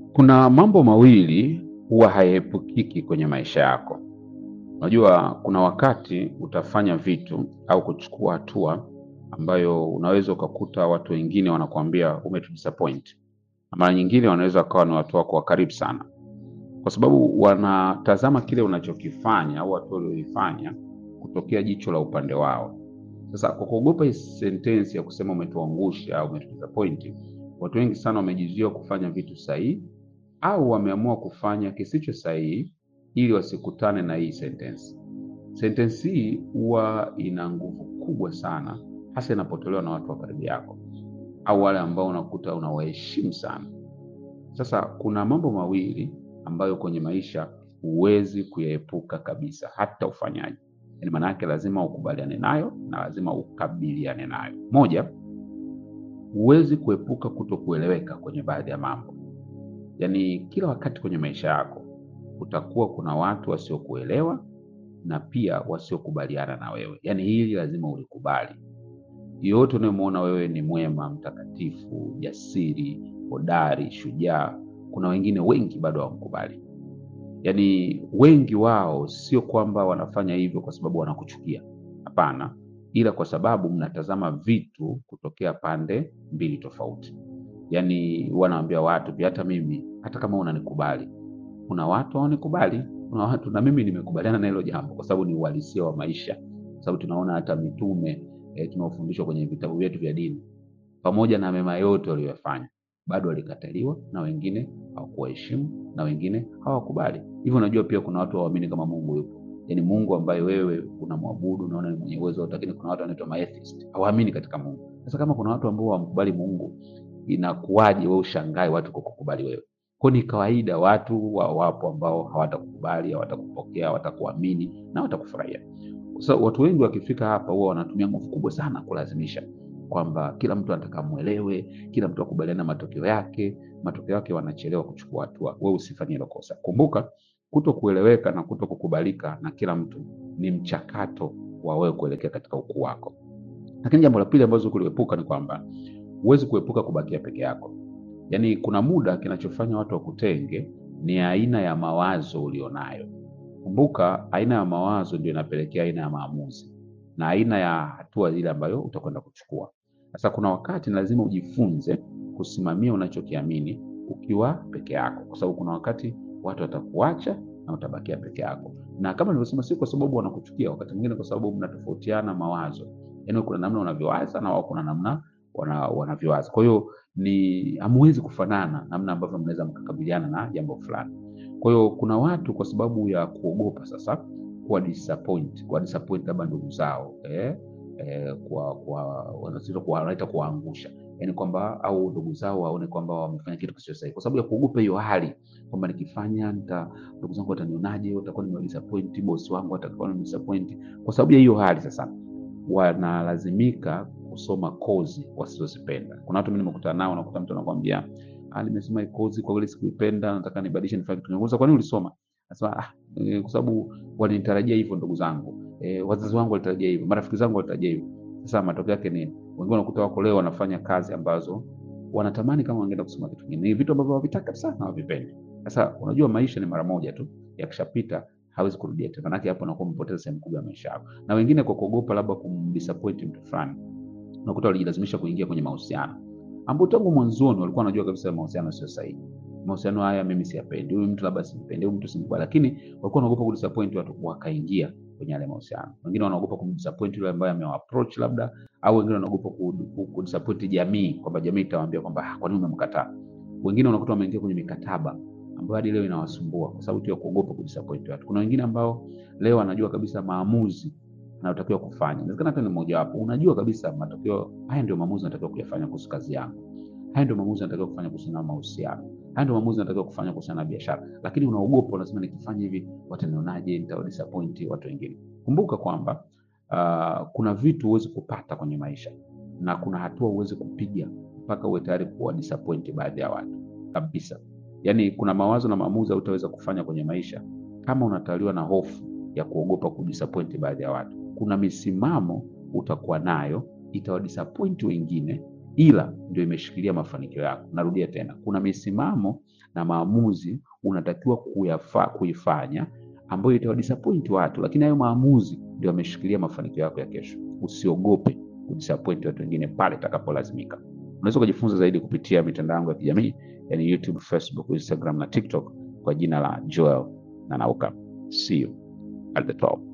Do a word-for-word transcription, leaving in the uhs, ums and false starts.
Kuna mambo mawili huwa hayaepukiki kwenye maisha yako. Unajua kuna wakati utafanya vitu au kuchukua hatua ambayo unaweza ukakuta watu wengine wanakuambia umetudisappoint. Na mara nyingine wanaweza wakawa ni watu wako wa karibu sana. Kwa sababu wanatazama kile unachokifanya au hatua uliyoifanya kutokea jicho la upande wao. Sasa kwa kuogopa hii sentensi ya kusema umetuangusha au umetudisappoint, watu wengi sana wamejizuia kufanya vitu sahihi au wameamua kufanya kisicho sahihi ili wasikutane na hii sentensi. Sentensi hii huwa ina nguvu kubwa sana, hasa inapotolewa na watu wa karibu yako au wale ambao unakuta unawaheshimu sana. Sasa kuna mambo mawili ambayo kwenye maisha huwezi kuyaepuka kabisa, hata ufanyaje. Yaani maana yake lazima ukubaliane nayo na lazima ukabiliane nayo. Moja, huwezi kuepuka kutokueleweka kwenye baadhi ya mambo. Yaani kila wakati kwenye maisha yako kutakuwa kuna watu wasiokuelewa na pia wasiokubaliana na wewe. Yaani hili lazima ulikubali. Yeyote unayemwona wewe ni mwema, mtakatifu, jasiri, hodari, shujaa, kuna wengine wengi bado hawamkubali. Yaani wengi wao sio kwamba wanafanya hivyo kwa sababu wanakuchukia. Hapana, ila kwa sababu mnatazama vitu kutokea pande mbili tofauti. Yaani wanaambia watu pia, hata mimi hata kama unanikubali, kuna watu hawanikubali, kuna watu na mimi nimekubaliana na hilo jambo kwa sababu ni uhalisia wa maisha. Kwa sababu tunaona hata mitume e, tunaofundishwa kwenye vitabu vyetu vya dini, pamoja na mema yote waliyofanya, bado walikataliwa na wengine hawakuheshimu na wengine hawakubali. Hivyo unajua pia kuna watu hawaamini kama Mungu yupo. Yaani Mungu ambaye wewe unamwabudu unaona ni mwenye uwezo wote, lakini kuna watu wanaitwa atheist, hawaamini katika Mungu. Sasa kama kuna watu ambao hawamkubali Mungu, inakuwaje wewe ushangae watu kukukubali wewe? Kwa ni kawaida watu wa wapo ambao hawatakukubali, hawatakupokea, hawatakuamini na hawatakufurahia. Sasa watu wengi wakifika hapa huwa wanatumia nguvu kubwa sana kulazimisha kwamba kila mtu anataka muelewe, kila mtu akubaliane na matokeo yake, matokeo yake wanachelewa kuchukua hatua. Wewe usifanye hilo kosa. Kumbuka, kutokueleweka na kutokukubalika na kila mtu ni mchakato wa wewe kuelekea katika ukuu wako. Lakini jambo la pili ambalo kuliepuka ni kwamba huwezi kuepuka kubakia peke yako. Yaani kuna muda kinachofanya watu wakutenge ni aina ya mawazo ulionayo. Kumbuka aina ya mawazo ndio inapelekea aina ya maamuzi na aina ya hatua zile ambayo utakwenda kuchukua. Sasa kuna wakati lazima ujifunze kusimamia unachokiamini ukiwa peke yako, kwa sababu kuna wakati watu watakuacha na utabakia peke yako. Na kama nilivyosema, si kwa sababu wanakuchukia, wakati mwingine kwa sababu mnatofautiana mawazo. Yaani kuna namna unavyowaza na wao kuna namna wana wanavyowaza. Kwa hiyo ni hamwezi kufanana namna ambavyo mnaweza mkakabiliana na jambo fulani. Kwa hiyo kuna watu kwa sababu ya kuogopa sasa kuwa disappoint, kuwa disappoint labda ndugu zao, eh, eh kwa kwa wanasema kwa wanaita kuangusha. Yaani kwamba au ndugu zao waone kwamba wamefanya kitu kisicho sahihi. Kwa sababu ya kuogopa hiyo hali kwamba nikifanya nita ndugu zangu watanionaje, watakuwa ni disappoint, boss wangu atakuwa ni disappoint. Kwa sababu ya hiyo hali sasa wanalazimika kusoma kozi wasizozipenda. Kuna watu mimi nimekutana nao, nakuta mtu anakuambia, "Ah, nimesoma hii kozi kwa kweli sikuipenda, nataka nibadilishe nifanye kitu kingine." Kwa nini ulisoma? Anasema, "Ah, e, kwa sababu walinitarajia hivyo ndugu zangu. Eh, wazazi wangu walitarajia hivyo, marafiki zangu walitarajia hivyo." Sasa matokeo yake ni wengine wanakuta wako leo wanafanya kazi ambazo wanatamani kama wangeenda kusoma kitu kingine. Ni vitu ambavyo hawavitaka kabisa na hawavipendi. Sasa unajua maisha ni mara moja tu, yakishapita hawezi kurudia tena. Maana hapo unakuwa umepoteza sehemu kubwa ya maisha yako. Na wengine kwa kuogopa labda kumdisappoint mtu fulani, unakuta walijilazimisha kuingia kwenye mahusiano ambao tangu mwanzoni walikuwa wanajua kabisa mahusiano sio sahihi. Mahusiano haya mimi siyapendi, huyu mtu labda simpendi, huyu mtu simkubali, lakini walikuwa wanaogopa kudisappoint watu, wakaingia kwenye yale mahusiano. Wengine wanaogopa kumdisappoint yule ambaye amewaapproach labda, au wengine wanaogopa kudisappoint jamii, kwamba jamii itawaambia kwamba ah, kwa nini umemkataa. Wengine wanakuta wameingia kwenye mikataba ambayo hadi leo inawasumbua kwa sababu tu ya kuogopa kudisappoint watu. Kuna wengine ambao leo wanajua kabisa maamuzi anayotakiwa kufanya. Inawezekana hata ni mmoja wapo. Unajua kabisa matokeo haya ndio maamuzi natakiwa kuyafanya kuhusu kazi yangu. Haya ndio maamuzi natakiwa kufanya kuhusu na mahusiano. Haya ndio maamuzi natakiwa kufanya kuhusu na biashara. Lakini unaogopa, unasema nikifanya hivi watanionaje, nitawadisappoint watu wengine. Kumbuka kwamba uh, kuna vitu huwezi kupata kwenye maisha na kuna hatua huwezi kupiga mpaka uwe tayari kuwa disappoint baadhi ya watu kabisa. Yaani kuna mawazo na maamuzi hutaweza kufanya kwenye maisha kama unatawaliwa na hofu ya kuogopa kudisappoint baadhi ya watu. Kuna misimamo utakuwa nayo itawadisappoint wengine ila ndio imeshikilia mafanikio yako. Narudia tena, kuna misimamo na maamuzi unatakiwa kuyafa, kuifanya ambayo itawa disappoint watu, lakini hayo maamuzi ndio yameshikilia mafanikio yako ya kesho. Usiogope kudisappoint watu wengine pale itakapolazimika. Unaweza kujifunza zaidi kupitia mitandao yangu ya kijamii, yani YouTube, Facebook, Instagram na TikTok kwa jina la Joel Nanauka. See you at the top.